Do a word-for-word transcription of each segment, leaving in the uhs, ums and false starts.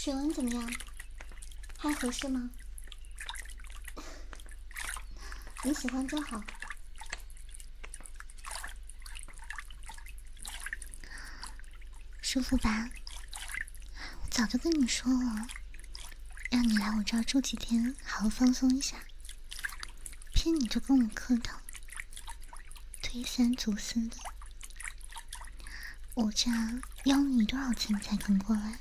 水温怎么样？还合适吗？你喜欢就好。舒服吧？我早就跟你说了，让你来我这儿住几天，好好放松一下。偏你就跟我客套，推三阻四的。我这要你多少钱才肯过来？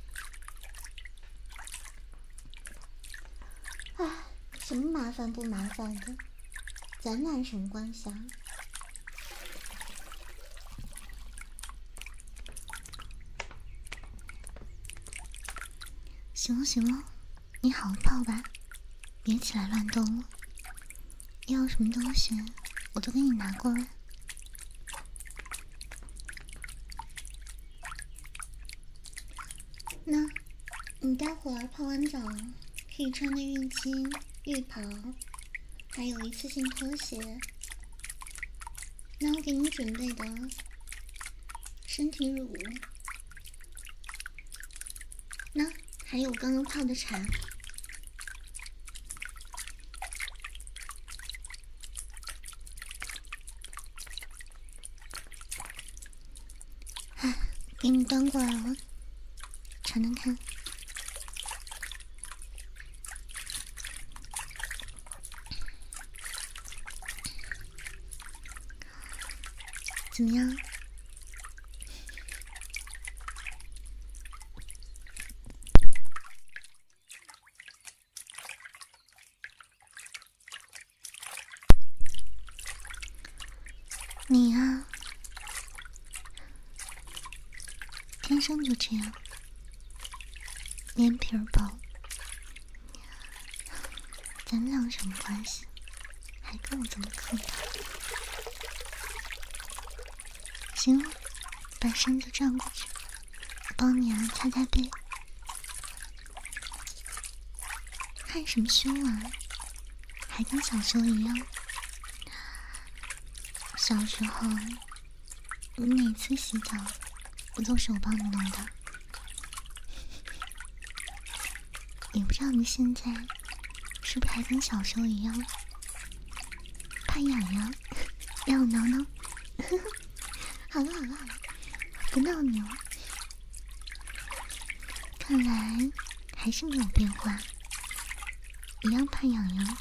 哎，什么麻烦不麻烦的，咱俩什么关系啊？行了行了，你好好泡吧，别起来乱动了。要什么东西，我都给你拿过来。那，你待会儿泡完澡可以穿个浴巾、浴袍，还有一次性拖鞋。那我给你准备的身体乳，那还有刚刚泡的茶。哎，给你端过来了，尝尝看。怎么样？你啊，天生就这样，脸皮儿薄。咱们俩什么关系？还跟我这么客套？行了，把身子转过去，我帮你啊擦擦背。害什么羞啊？还跟小时候一样。小时候，你每次洗澡，不都是我帮你弄的？也不知道你现在是不是还跟小时候一样，怕痒痒，让我挠挠。好了好了好了，不闹你了。看来还是没有变化，一样怕痒痒。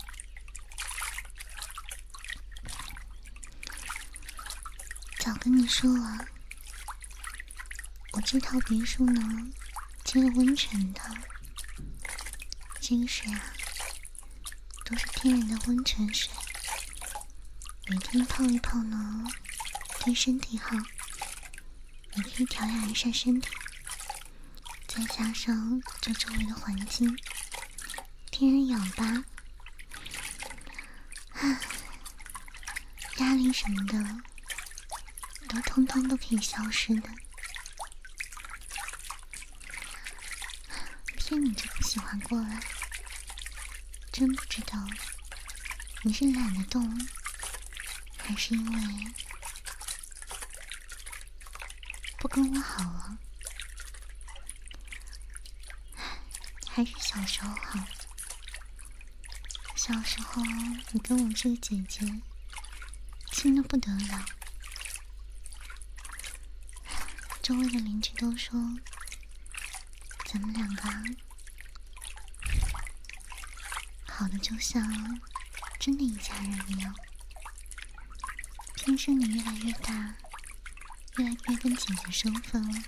早跟你说了，我这套别墅呢，接了温泉的。这个水啊，都是天然的温泉水，每天泡一泡呢，对身体好，也可以调养一下身体。再加上这周围的环境，天然氧吧，唉，压力什么的，都通通都可以消失的。偏你就不喜欢过来，真不知道你是懒得动，还是因为不跟我好了？还是小时候好。小时候你跟我这个姐姐亲得不得了，周围的邻居都说咱们两个好的就像真的一家人一样。天生你越来越大，越来越跟姐姐生分了。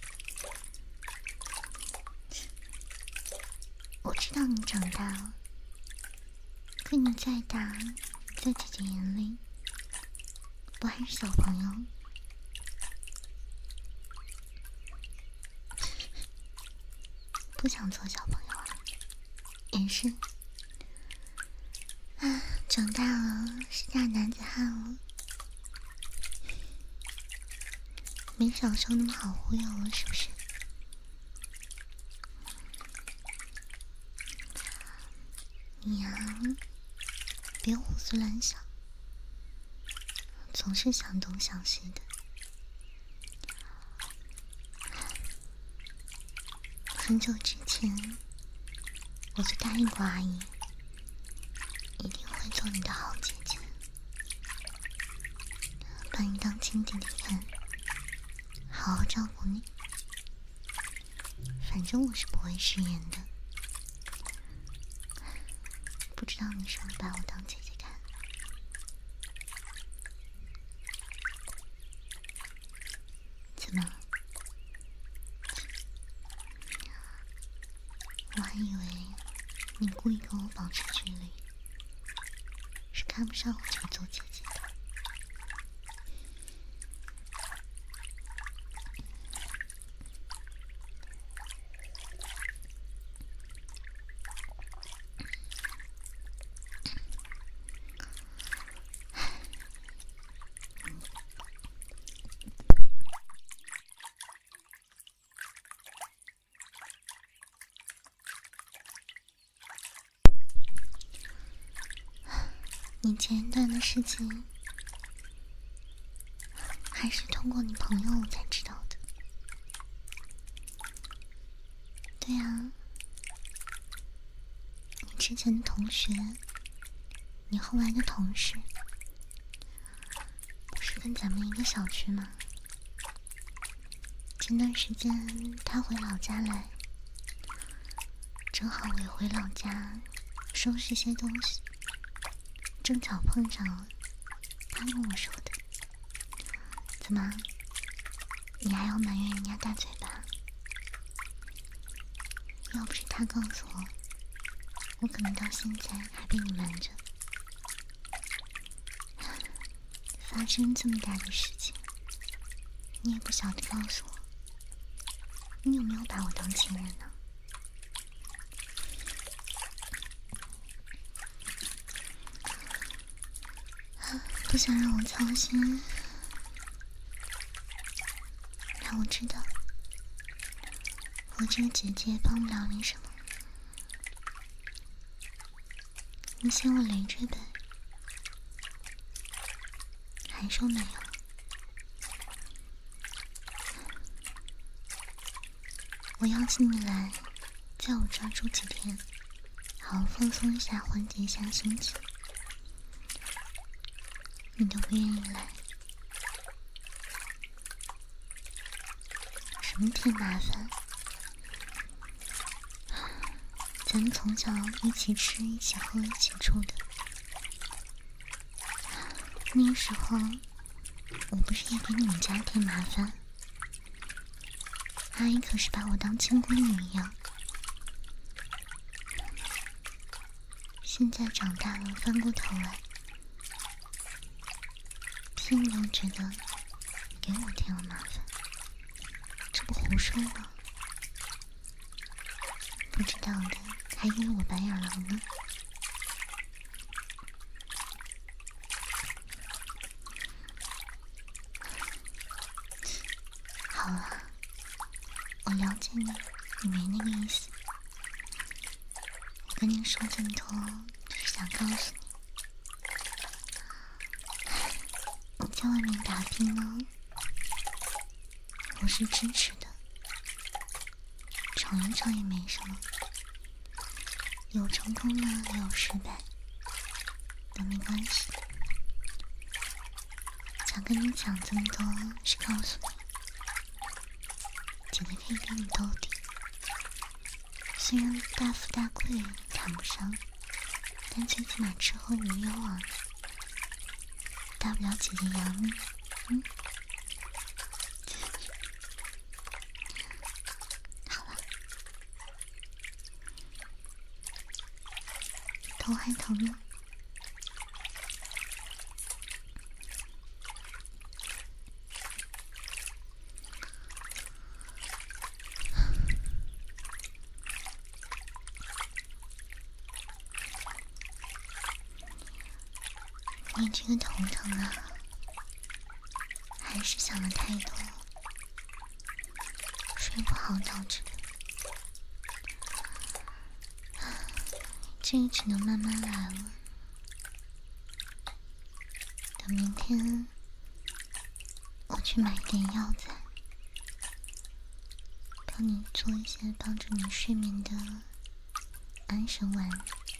我知道你长大了，可你再大，在姐姐眼里不还是小朋友？不想做小朋友了，也是。啊，长大了是大男子汉了，没小时候那么好忽悠了，是不是？你呀、啊，别胡思乱想，总是想东想西的。 很久之前，我就答应过阿姨，一定会做你的好姐姐，把你当亲弟弟看，好好照顾你。反正我是不会食言的，不知道你是不是把我当姐姐看？怎么？我还以为你故意跟我保持距离，是看不上我这个做姐姐的。你前一段的事情，还是通过你朋友我才知道的。对啊，你之前的同学，你后来的同事，不是跟咱们一个小区吗？前段时间他回老家来，正好我也回老家收拾些东西，正巧碰上了，他跟我说的。怎么，你还要埋怨人家大嘴巴？要不是他告诉我，我可能到现在还被你瞒着。发生这么大的事情，你也不晓得告诉我，你有没有把我当亲人呢？不想让我操心，让我知道我这个姐姐也帮不了你什么，你嫌我累赘呗？还说没有？我邀请你来，叫我抓住几天，好好放松一下，缓解一下心情，你都不愿意来。什么添麻烦？咱们从小一起吃、一起喝、一起住的，那时候我不是也给你们家添麻烦？阿姨可是把我当亲闺女一样。现在长大了，翻过头来，偏又觉得给我添了麻烦，这不胡说吗？不知道的还以为我白眼狼呢。好了，我了解你，你没那个意思。我跟你说这么多，就是想告诉你，你在外面打拼呢，我是支持的。闯一闯也没什么，有成功呢，也有失败，都没关系。想跟你讲这么多，是告诉你，姐姐可以给你兜底。虽然大富大贵谈不上，但最起码吃喝无忧啊。大不了姐姐养你，嗯。好了，头还疼呢。你这个头疼啊，还是想的太多，睡不好导致的。这个只能慢慢来了。等明天我去买点药材， 帮你做一些帮助你睡眠的安神丸，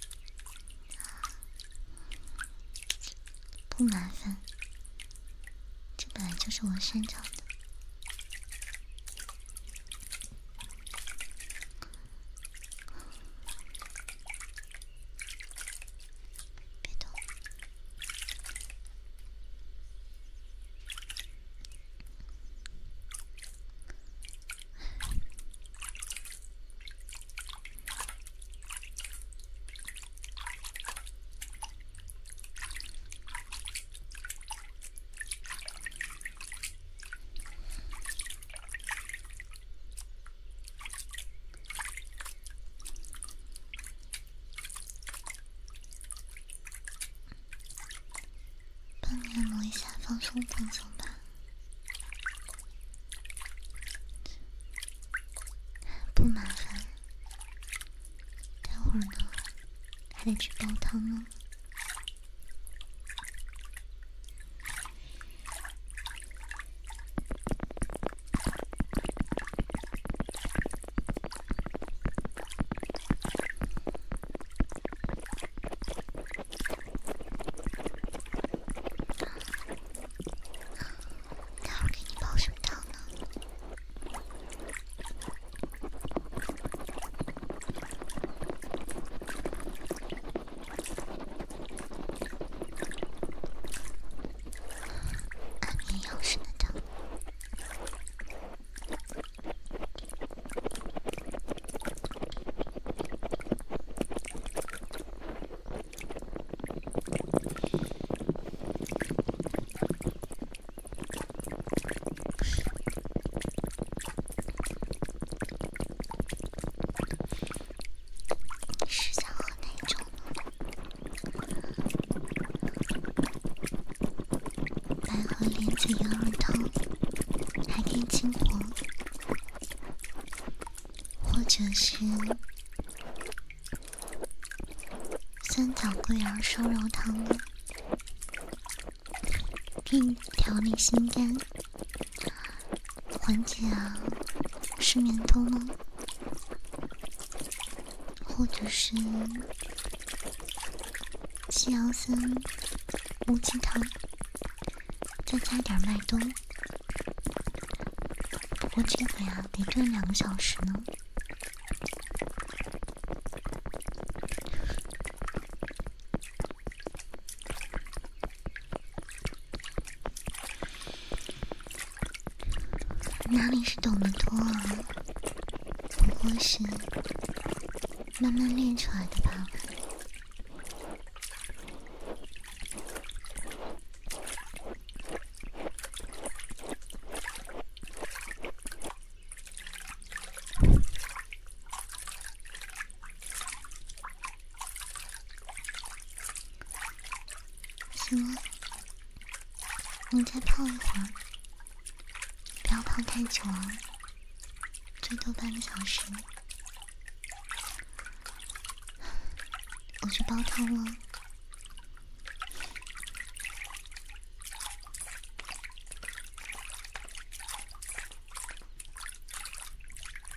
不麻烦，这本来就是我擅长的。别动。帮你按摩一下，放松放松吧。不麻烦，待会儿呢还得去煲汤呢。待会儿给你煲什么汤呢？安眠药师的汤。是想喝哪种呢？百合莲子羊肉汤，还可以清火，或者是三角桂圆瘦肉汤呢，可以调理心肝，缓解啊失眠多梦，或者是西洋参乌鸡汤，再加点麦冬。不过这个呀得炖两个小时呢。哪里是懂得多啊，不过是慢慢练出来的罢了。行了，你再泡一会儿，不要泡太久啊，最多半个小时。我去煲汤了。